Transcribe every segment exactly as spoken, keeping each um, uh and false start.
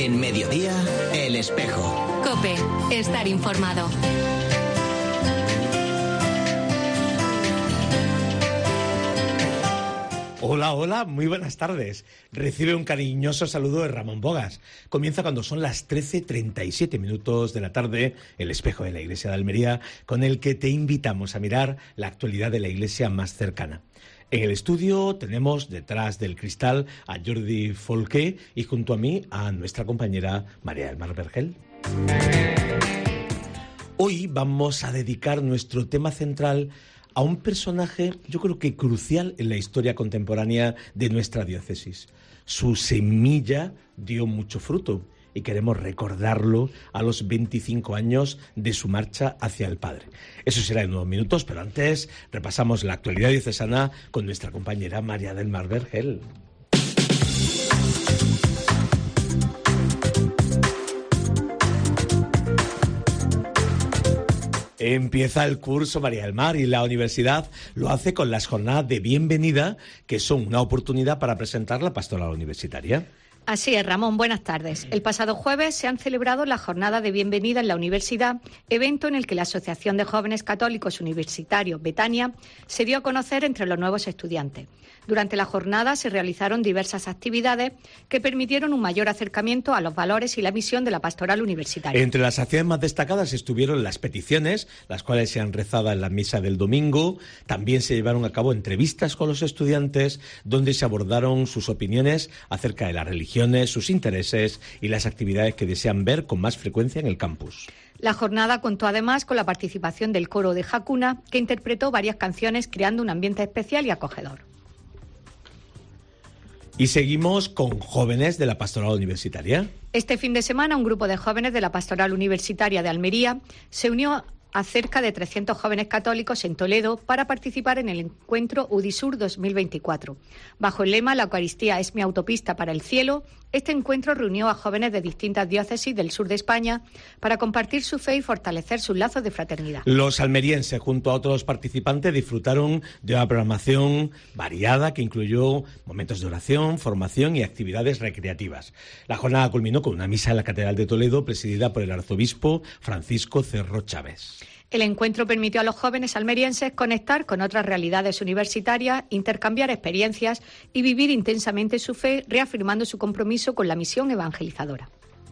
En Mediodía, El Espejo. COPE. Estar informado. Hola, hola, muy buenas tardes. Recibe un cariñoso saludo de Ramón Bogas. Comienza cuando son las trece treinta y siete minutos de la tarde, El Espejo de la Iglesia de Almería, con el que te invitamos a mirar la actualidad de la iglesia más cercana. En el estudio tenemos detrás del cristal a Jordi Folqué y junto a mí a nuestra compañera María del Mar Vergel. Hoy vamos a dedicar nuestro tema central a un personaje, yo creo que crucial en la historia contemporánea de nuestra diócesis. Su semilla dio mucho fruto y queremos recordarlo a los veinticinco años de su marcha hacia el Padre. Eso será en unos minutos, pero antes repasamos la actualidad diocesana con nuestra compañera María del Mar Vergel. Empieza el curso María del Mar y la universidad lo hace con las jornadas de bienvenida, que son una oportunidad para presentar la pastoral universitaria. Así es, Ramón, buenas tardes. El pasado jueves se han celebrado las jornadas de bienvenida en la universidad, evento en el que la Asociación de Jóvenes Católicos Universitarios Betania se dio a conocer entre los nuevos estudiantes. Durante la jornada se realizaron diversas actividades que permitieron un mayor acercamiento a los valores y la misión de la pastoral universitaria. Entre las acciones más destacadas estuvieron las peticiones, las cuales se han rezado en la misa del domingo. También se llevaron a cabo entrevistas con los estudiantes, donde se abordaron sus opiniones acerca de las religiones, sus intereses y las actividades que desean ver con más frecuencia en el campus. La jornada contó además con la participación del coro de Jacuna, que interpretó varias canciones creando un ambiente especial y acogedor. Y seguimos con jóvenes de la pastoral universitaria. Este fin de semana un grupo de jóvenes de la pastoral universitaria de Almería se unió a cerca de trescientos jóvenes católicos en Toledo para participar en el encuentro Udisur dos mil veinticuatro. Bajo el lema "La Eucaristía es mi autopista para el cielo", este encuentro reunió a jóvenes de distintas diócesis del sur de España para compartir su fe y fortalecer sus lazos de fraternidad. Los almerienses, junto a otros participantes, disfrutaron de una programación variada que incluyó momentos de oración, formación y actividades recreativas. La jornada culminó con una misa en la Catedral de Toledo, presidida por el arzobispo Francisco Cerro Chávez. El encuentro permitió a los jóvenes almerienses conectar con otras realidades universitarias, intercambiar experiencias y vivir intensamente su fe, reafirmando su compromiso con la misión evangelizadora.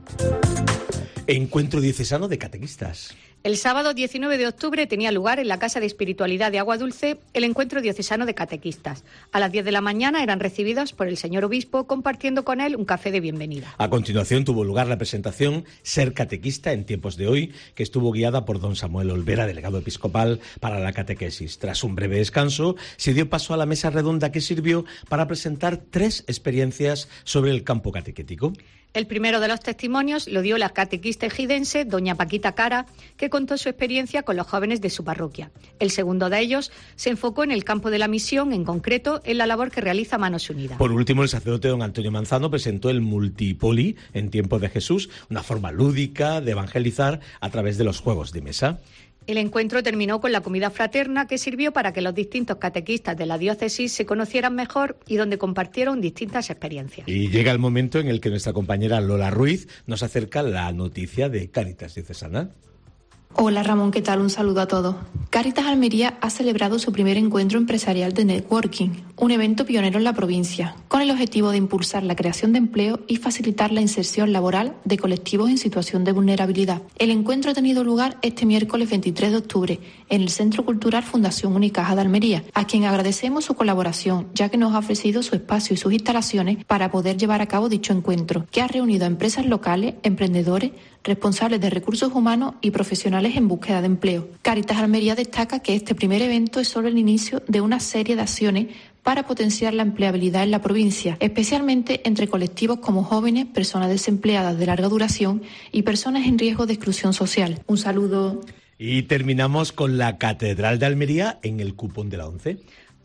Encuentro diocesano de catequistas. El sábado diecinueve de octubre tenía lugar en la Casa de Espiritualidad de Agua Dulce el encuentro diocesano de catequistas. A las diez de la mañana eran recibidos por el señor obispo, compartiendo con él un café de bienvenida. A continuación tuvo lugar la presentación Ser catequista en tiempos de hoy, que estuvo guiada por don Samuel Olvera, delegado episcopal para la catequesis. Tras un breve descanso, se dio paso a la mesa redonda que sirvió para presentar tres experiencias sobre el campo catequético. El primero de los testimonios lo dio la catequista ejidense, doña Paquita Cara, que contó su experiencia con los jóvenes de su parroquia. El segundo de ellos se enfocó en el campo de la misión, en concreto en la labor que realiza Manos Unidas. Por último, el sacerdote don Antonio Manzano presentó el Multipoli en tiempos de Jesús, una forma lúdica de evangelizar a través de los juegos de mesa. El encuentro terminó con la comida fraterna, que sirvió para que los distintos catequistas de la diócesis se conocieran mejor y donde compartieron distintas experiencias. Y llega el momento en el que nuestra compañera Lola Ruiz nos acerca la noticia de Cáritas Diocesana. Hola Ramón, ¿qué tal? Un saludo a todos. Cáritas Almería ha celebrado su primer encuentro empresarial de networking, un evento pionero en la provincia, con el objetivo de impulsar la creación de empleo y facilitar la inserción laboral de colectivos en situación de vulnerabilidad. El encuentro ha tenido lugar este miércoles veintitrés de octubre en el Centro Cultural Fundación Unicaja de Almería, a quien agradecemos su colaboración, ya que nos ha ofrecido su espacio y sus instalaciones para poder llevar a cabo dicho encuentro, que ha reunido a empresas locales, emprendedores, responsables de recursos humanos y profesionales en búsqueda de empleo. Cáritas Almería destaca que este primer evento es solo el inicio de una serie de acciones para potenciar la empleabilidad en la provincia, especialmente entre colectivos como jóvenes, personas desempleadas de larga duración y personas en riesgo de exclusión social. Un saludo. Y terminamos con la Catedral de Almería en el cupón de la ONCE.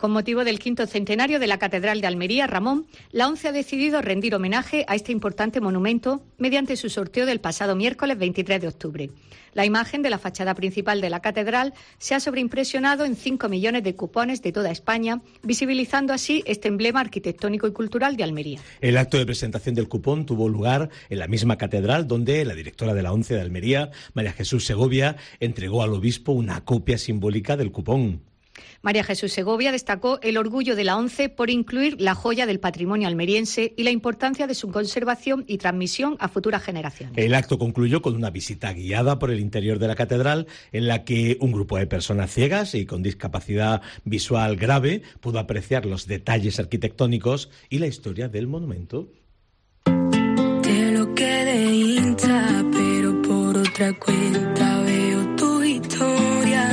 Con motivo del quinto centenario de la Catedral de Almería, Ramón, la ONCE ha decidido rendir homenaje a este importante monumento mediante su sorteo del pasado miércoles veintitrés de octubre. La imagen de la fachada principal de la catedral se ha sobreimpresionado en cinco millones de cupones de toda España, visibilizando así este emblema arquitectónico y cultural de Almería. El acto de presentación del cupón tuvo lugar en la misma catedral, donde la directora de la ONCE de Almería, María Jesús Segovia, entregó al obispo una copia simbólica del cupón. María Jesús Segovia destacó el orgullo de la ONCE por incluir la joya del patrimonio almeriense y la importancia de su conservación y transmisión a futuras generaciones. El acto concluyó con una visita guiada por el interior de la catedral, en la que un grupo de personas ciegas y con discapacidad visual grave pudo apreciar los detalles arquitectónicos y la historia del monumento. Te lo quedé hincha, pero por otra cuenta veo tu historia.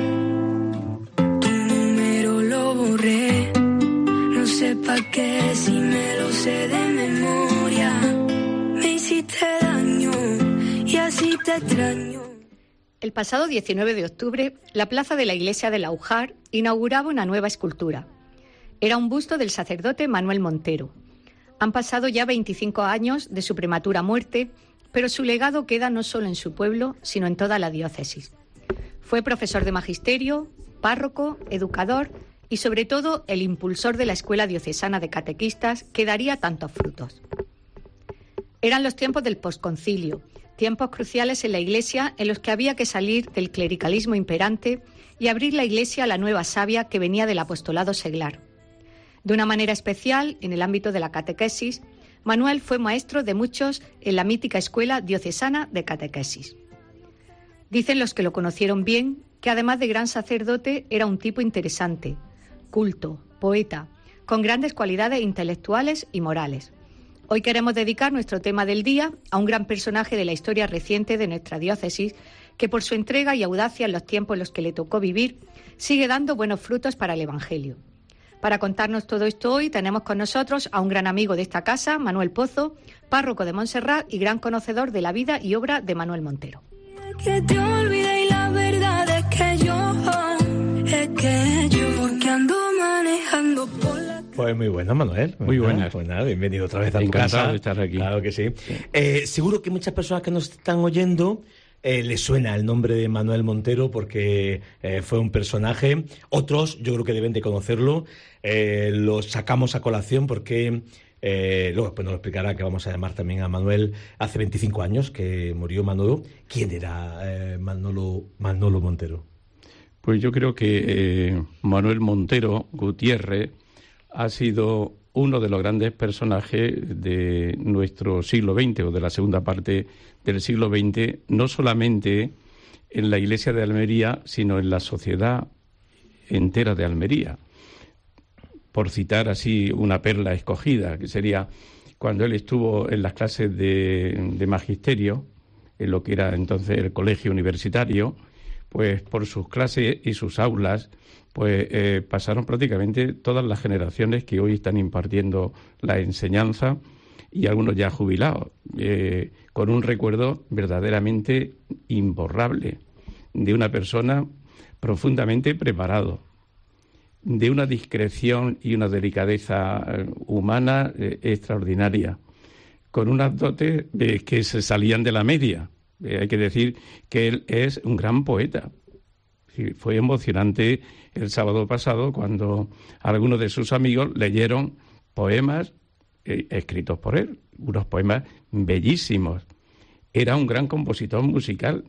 No sé pa' qué si me lo sé de memoria. Me hiciste daño y así te extraño. El pasado diecinueve de octubre, la plaza de la iglesia de Laujar inauguraba una nueva escultura. Era un busto del sacerdote Manuel Montero. Han pasado ya veinticinco años de su prematura muerte, pero su legado queda no solo en su pueblo, sino en toda la diócesis. Fue profesor de magisterio, párroco, educador y sobre todo el impulsor de la Escuela Diocesana de Catequistas, que daría tantos frutos. Eran los tiempos del posconcilio, tiempos cruciales en la Iglesia en los que había que salir del clericalismo imperante y abrir la Iglesia a la nueva savia que venía del apostolado seglar. De una manera especial, en el ámbito de la catequesis, Manuel fue maestro de muchos en la mítica Escuela Diocesana de Catequesis. Dicen los que lo conocieron bien que además de gran sacerdote era un tipo interesante, culto, poeta, con grandes cualidades intelectuales y morales. Hoy queremos dedicar nuestro tema del día a un gran personaje de la historia reciente de nuestra diócesis, que por su entrega y audacia en los tiempos en los que le tocó vivir, sigue dando buenos frutos para el Evangelio. Para contarnos todo esto hoy tenemos con nosotros a un gran amigo de esta casa, Manuel Pozo, párroco de Montserrat y gran conocedor de la vida y obra de Manuel Montero. Que te olvidé y la verdad es que yo, es que yo, porque ando manejando por la... Pues muy buena, Manuel. Muy buenas. Pues nada, bienvenido otra vez a tu Encantado casa. de estar aquí. Claro que sí. Eh, seguro que muchas personas que nos están oyendo eh, les suena el nombre de Manuel Montero porque eh, fue un personaje. Otros yo creo que deben de conocerlo. Eh, lo sacamos a colación porque... Eh, luego pues nos lo explicará, que vamos a llamar también a Manuel. Hace veinticinco años que murió Manolo. ¿Quién era eh, Manolo, Manolo Montero? Pues yo creo que eh, Manuel Montero Gutiérrez ha sido uno de los grandes personajes de nuestro siglo veinte o de la segunda parte del siglo veinte, no solamente en la iglesia de Almería, sino en la sociedad entera de Almería. Por citar así una perla escogida, que sería cuando él estuvo en las clases de, de magisterio, en lo que era entonces el colegio universitario, pues por sus clases y sus aulas, pues eh, pasaron prácticamente todas las generaciones que hoy están impartiendo la enseñanza y algunos ya jubilados, eh, con un recuerdo verdaderamente imborrable de una persona profundamente preparado, de una discreción y una delicadeza humana eh, extraordinaria, con unas dotes eh, que se salían de la media. Eh, hay que decir que él es un gran poeta. Sí, fue emocionante el sábado pasado cuando algunos de sus amigos leyeron poemas eh, escritos por él, unos poemas bellísimos. Era un gran compositor musical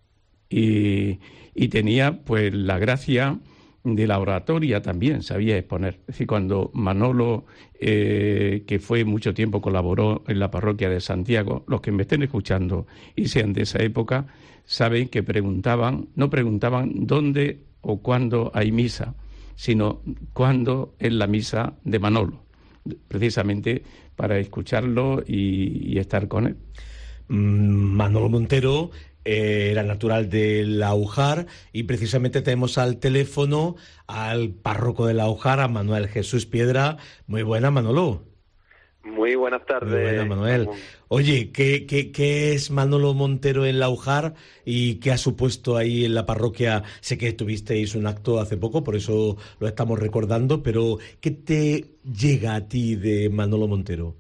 y, y tenía pues la gracia de la oratoria también, sabía exponer. Es decir, cuando Manolo, eh, que fue mucho tiempo, colaboró en la parroquia de Santiago, los que me estén escuchando y sean de esa época, saben que preguntaban, no preguntaban dónde o cuándo hay misa, sino cuándo es la misa de Manolo, precisamente para escucharlo y, y estar con él. Manolo Montero era natural de Laujar y precisamente tenemos al teléfono al párroco de Laujar, a Manuel Jesús Piedra. Muy buena, Manolo. Muy buenas tardes. Muy buenas, Manuel. Oye, ¿qué, qué, ¿qué es Manolo Montero en Laujar y qué ha supuesto ahí en la parroquia? Sé que tuvisteis un acto hace poco, por eso lo estamos recordando, pero ¿qué te llega a ti de Manolo Montero?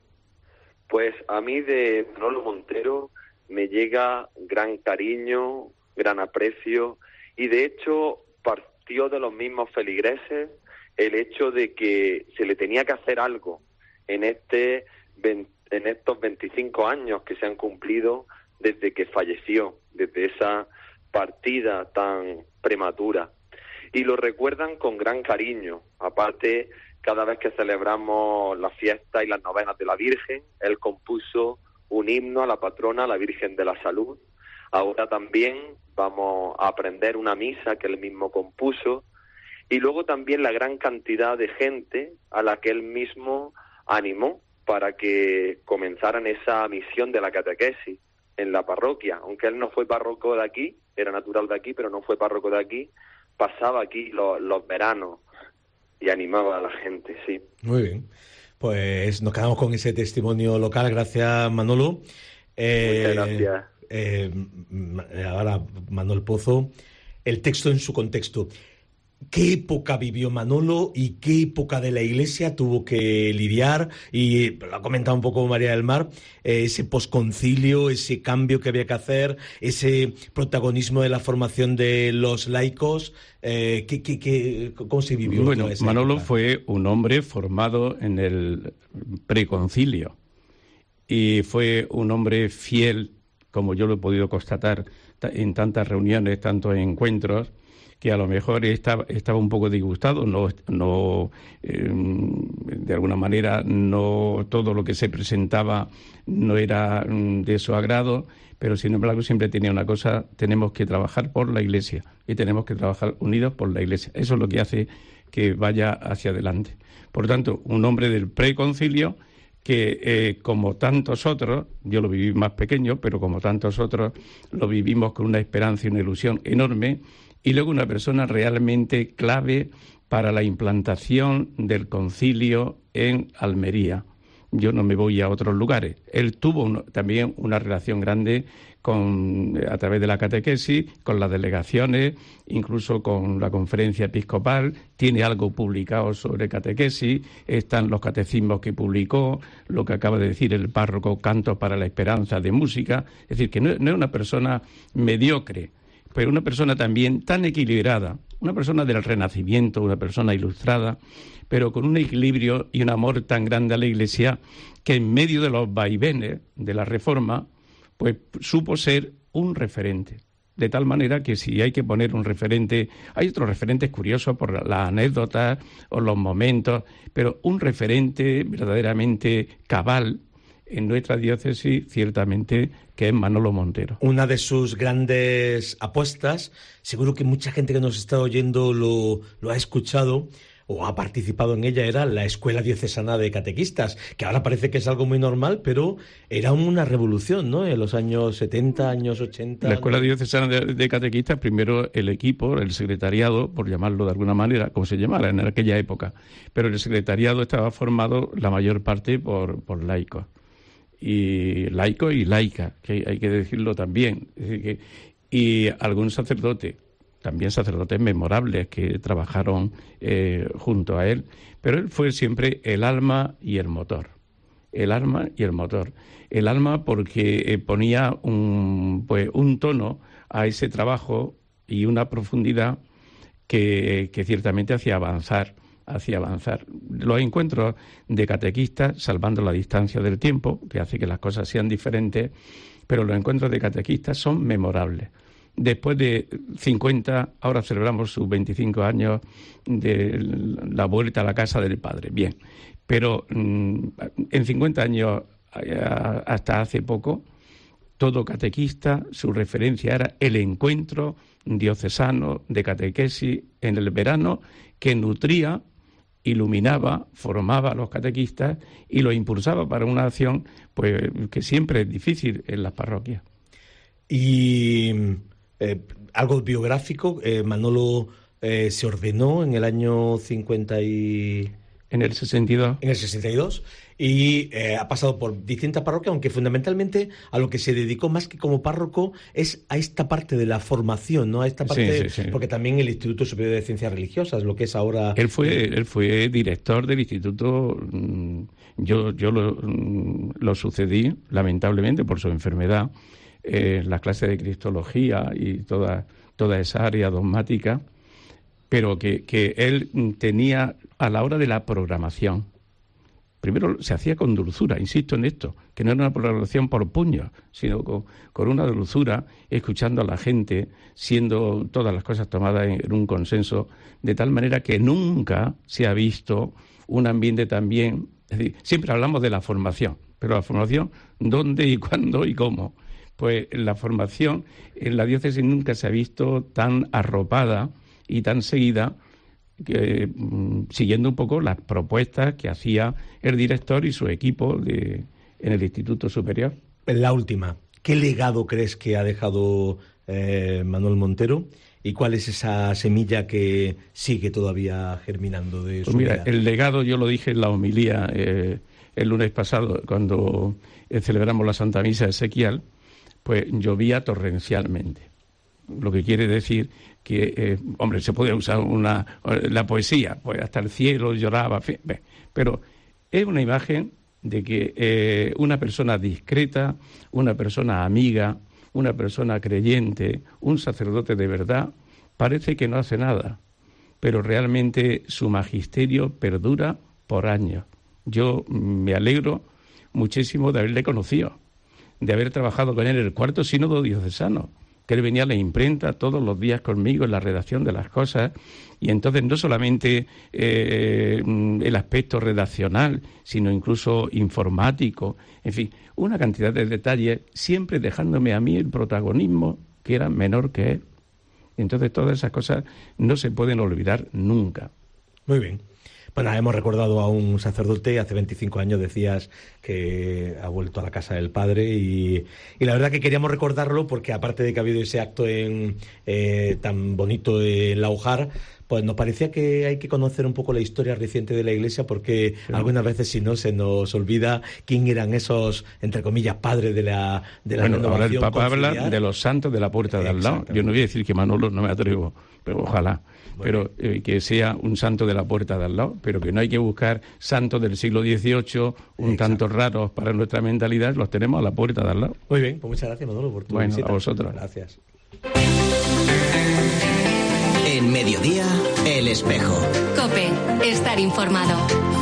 Pues a mí de Manolo Montero me llega gran cariño, gran aprecio, y de hecho partió de los mismos feligreses el hecho de que se le tenía que hacer algo en este en estos veinticinco años que se han cumplido desde que falleció, desde esa partida tan prematura. Y lo recuerdan con gran cariño. Aparte, cada vez que celebramos las fiestas y las novenas de la Virgen, él compuso un himno a la patrona, a la Virgen de la Salud. Ahora también vamos a aprender una misa que él mismo compuso. Y luego también la gran cantidad de gente a la que él mismo animó para que comenzaran esa misión de la catequesis en la parroquia. Aunque él no fue párroco de aquí, era natural de aquí, pero no fue párroco de aquí, pasaba aquí los, los veranos y animaba a la gente, sí. Muy bien. Pues nos quedamos con ese testimonio local. Gracias, Manolo. Eh, Muchas gracias. Eh, ahora, Manuel Pozo, el texto en su contexto. ¿Qué época vivió Manolo y qué época de la Iglesia tuvo que lidiar? Y lo ha comentado un poco María del Mar, eh, ese posconcilio, ese cambio que había que hacer, ese protagonismo de la formación de los laicos. Eh, ¿qué, qué, qué, ¿Cómo se vivió? Bueno, esa Manolo época? fue un hombre formado en el preconcilio y fue un hombre fiel, como yo lo he podido constatar en tantas reuniones, tantos encuentros, que a lo mejor estaba, estaba un poco disgustado, no, no eh, de alguna manera no todo lo que se presentaba no era de su agrado, pero sin embargo siempre tenía una cosa: tenemos que trabajar por la Iglesia y tenemos que trabajar unidos por la Iglesia. Eso es lo que hace que vaya hacia adelante. Por tanto, un hombre del preconcilio que, eh, como tantos otros, yo lo viví más pequeño, pero como tantos otros, lo vivimos con una esperanza y una ilusión enorme. Y luego una persona realmente clave para la implantación del concilio en Almería. Yo no me voy a otros lugares. Él tuvo un, también una relación grande con, a través de la catequesis, con las delegaciones, incluso con la conferencia episcopal. Tiene algo publicado sobre catequesis, están los catecismos que publicó, lo que acaba de decir el párroco, Cantos para la Esperanza de Música. Es decir, que no, no es una persona mediocre, pero una persona también tan equilibrada, una persona del Renacimiento, una persona ilustrada, pero con un equilibrio y un amor tan grande a la Iglesia, que en medio de los vaivenes de la Reforma, pues supo ser un referente. De tal manera que si hay que poner un referente, hay otros referentes curiosos por las anécdotas o los momentos, pero un referente verdaderamente cabal en nuestra diócesis, ciertamente, que es Manolo Montero. Una de sus grandes apuestas, seguro que mucha gente que nos está oyendo lo, lo ha escuchado o ha participado en ella, era la Escuela Diocesana de Catequistas, que ahora parece que es algo muy normal, pero era una revolución, ¿no?, en los años setenta, años ochenta. La Escuela Diocesana de, de Catequistas, primero el equipo, el secretariado, por llamarlo de alguna manera, como se llamara en aquella época, pero el secretariado estaba formado la mayor parte por, por laicos. Y laico y laica, que hay que decirlo también, es decir, que, y algún sacerdote, también sacerdotes memorables que trabajaron eh, junto a él, pero él fue siempre el alma y el motor, el alma y el motor, el alma porque eh, ponía un, pues, un tono a ese trabajo y una profundidad que, que ciertamente hacía avanzar. hacia avanzar. Los encuentros de catequistas, salvando la distancia del tiempo, que hace que las cosas sean diferentes, pero los encuentros de catequistas son memorables. Después de cincuenta, ahora celebramos sus veinticinco años de la vuelta a la casa del Padre. Bien, pero mmm, en cincuenta años, hasta hace poco, todo catequista, su referencia era el encuentro diocesano de catequesis en el verano, que nutría, iluminaba, formaba a los catequistas y los impulsaba para una acción pues que siempre es difícil en las parroquias. Y eh, algo biográfico, eh, Manolo eh, se ordenó en el año cincuenta y... En el sesenta y dos. En el sesenta y dos. Y eh, ha pasado por distintas parroquias, aunque fundamentalmente a lo que se dedicó más que como párroco es a esta parte de la formación, ¿no? A esta parte, sí, sí, sí. Porque también el Instituto Superior de Ciencias Religiosas, lo que es ahora... Él fue, él fue director del instituto. Yo, yo lo, lo sucedí, lamentablemente, por su enfermedad, en eh, las clases de Cristología y toda, toda esa área dogmática, pero que, que él tenía a la hora de la programación. Primero se hacía con dulzura, insisto en esto, que no era una programación por puños, sino con, con una dulzura, escuchando a la gente, siendo todas las cosas tomadas en, en un consenso, de tal manera que nunca se ha visto un ambiente tan bien. Es decir, siempre hablamos de la formación, pero la formación, ¿dónde y cuándo y cómo? Pues la formación en la diócesis nunca se ha visto tan arropada y tan seguida, que, mm, siguiendo un poco las propuestas que hacía el director y su equipo de, en el Instituto Superior. La última, ¿qué legado crees que ha dejado eh, Manuel Montero? ¿Y cuál es esa semilla que sigue todavía germinando de su pues mira, vida? El legado, yo lo dije en la homilía eh, el lunes pasado, cuando eh, celebramos la Santa Misa de Ezequiel, pues llovía torrencialmente. Lo que quiere decir que, eh, hombre, se puede usar una la poesía, pues hasta el cielo lloraba, fin, pero es una imagen de que eh, una persona discreta, una persona amiga, una persona creyente, un sacerdote de verdad, parece que no hace nada, pero realmente su magisterio perdura por años. Yo me alegro muchísimo de haberle conocido, de haber trabajado con él en el cuarto sínodo diocesano, que él venía a la imprenta todos los días conmigo en la redacción de las cosas, y entonces no solamente eh, el aspecto redaccional, sino incluso informático, en fin, una cantidad de detalles, siempre dejándome a mí el protagonismo que era menor que él. Entonces todas esas cosas no se pueden olvidar nunca. Muy bien. Bueno, hemos recordado a un sacerdote, hace veinticinco años decías que ha vuelto a la casa del padre y, y la verdad que queríamos recordarlo porque aparte de que ha habido ese acto en, eh, tan bonito en Laujar, pues nos parecía que hay que conocer un poco la historia reciente de la Iglesia porque sí. Algunas veces si no se nos olvida quién eran esos, entre comillas, padres de la, de la bueno, renovación ahora el Papa conciliar. Habla de los santos de la puerta de al lado. Yo no voy a decir que Manolo, no me atrevo, pero ojalá. Bueno. Pero eh, que sea un santo de la puerta de al lado, pero que no hay que buscar santos del siglo dieciocho, un Exacto. tanto raros para nuestra mentalidad, los tenemos a la puerta de al lado. Muy bien, pues muchas gracias, Manolo, por tu bueno, visita. A vosotros. Gracias. En Mediodía, El Espejo. COPE, estar informado.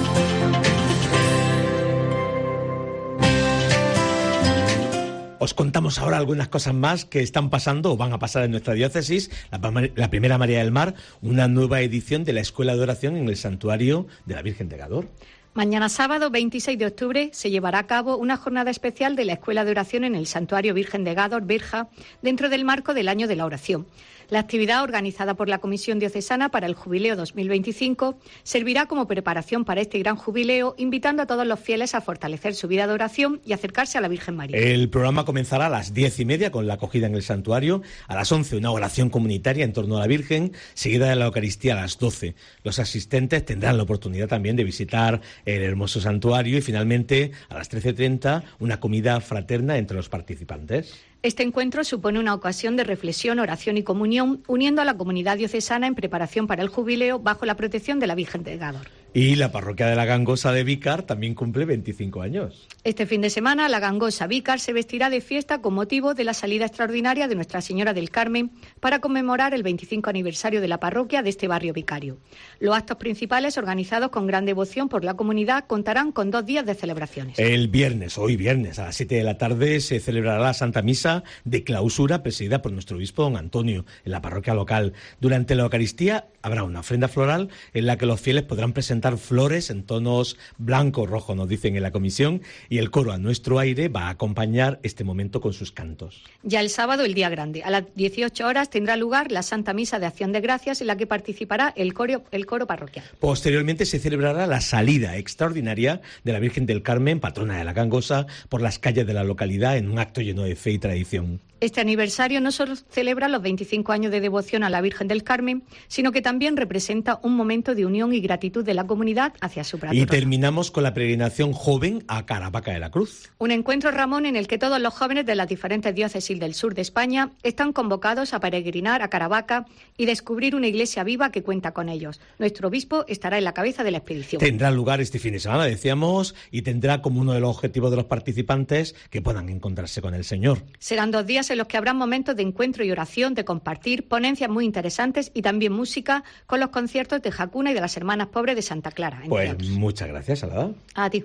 Os contamos ahora algunas cosas más que están pasando o van a pasar en nuestra diócesis. La, la primera María del Mar, una nueva edición de la Escuela de Oración en el Santuario de la Virgen de Gádor. Mañana sábado veintiséis de octubre se llevará a cabo una jornada especial de la Escuela de Oración en el Santuario Virgen de Gádor, Berja, dentro del marco del Año de la Oración. La actividad, organizada por la Comisión Diocesana para el Jubileo dos mil veinticinco, servirá como preparación para este gran jubileo, invitando a todos los fieles a fortalecer su vida de oración y acercarse a la Virgen María. El programa comenzará a las diez y media con la acogida en el santuario, a las once una oración comunitaria en torno a la Virgen, seguida de la Eucaristía a las doce. Los asistentes tendrán la oportunidad también de visitar el hermoso santuario y finalmente a las trece treinta una comida fraterna entre los participantes. Este encuentro supone una ocasión de reflexión, oración y comunión, uniendo a la comunidad diocesana en preparación para el jubileo bajo la protección de la Virgen de Gádor. Y la parroquia de la Gangosa de Vícar también cumple veinticinco años. Este fin de semana la Gangosa Vícar se vestirá de fiesta con motivo de la salida extraordinaria de Nuestra Señora del Carmen para conmemorar el veinticinco aniversario de la parroquia de este barrio vicario. Los actos principales, organizados con gran devoción por la comunidad, contarán con dos días de celebraciones. El viernes, hoy viernes, a las siete de la tarde, se celebrará la Santa Misa de clausura presidida por nuestro obispo don Antonio en la parroquia local. Durante la Eucaristía habrá una ofrenda floral en la que los fieles podrán presentar flores en tonos blanco rojo, nos dicen en la comisión, y el coro A Nuestro Aire va a acompañar este momento con sus cantos. Ya el sábado, el día grande, a las dieciocho horas tendrá lugar la Santa Misa de Acción de Gracias en la que participará el coro, el coro parroquial. Posteriormente se celebrará la salida extraordinaria de la Virgen del Carmen, patrona de la Gangosa, por las calles de la localidad en un acto lleno de fe y tradición. Este aniversario no solo celebra los veinticinco años de devoción a la Virgen del Carmen, sino que también representa un momento de unión y gratitud de la comunidad hacia su patrona. Y terminamos con la peregrinación joven a Caravaca de la Cruz. Un encuentro, Ramón, en el que todos los jóvenes de las diferentes diócesis del sur de España están convocados a peregrinar a Caravaca y descubrir una iglesia viva que cuenta con ellos. Nuestro obispo estará en la cabeza de la expedición. Tendrá lugar este fin de semana, decíamos, y tendrá como uno de los objetivos de los participantes que puedan encontrarse con el Señor. Serán dos días en los que habrá momentos de encuentro y oración, de compartir, ponencias muy interesantes y también música con los conciertos de Jacuna y de las Hermanas Pobres de Santa Clara. Pues otros. Muchas gracias, Alada. A ti.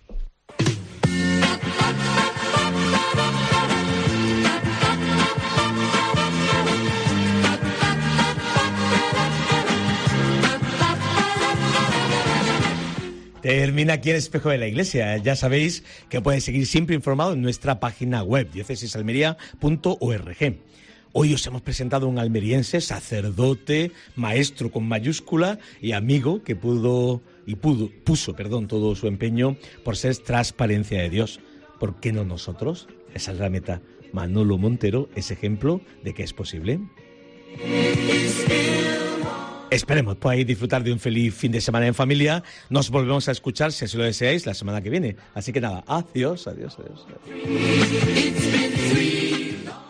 Termina aquí el Espejo de la Iglesia. Ya sabéis que podéis seguir siempre informado en nuestra página web, diócesis almería punto org. Hoy os hemos presentado un almeriense, sacerdote, maestro con mayúscula y amigo que pudo y pudo, puso, perdón, todo su empeño por ser transparencia de Dios. ¿Por qué no nosotros? Esa es la meta. Manolo Montero es ejemplo de que es posible. Esperemos podáis disfrutar de un feliz fin de semana en familia. Nos volvemos a escuchar, si así lo deseáis, la semana que viene. Así que nada, adiós, adiós, adiós. adiós.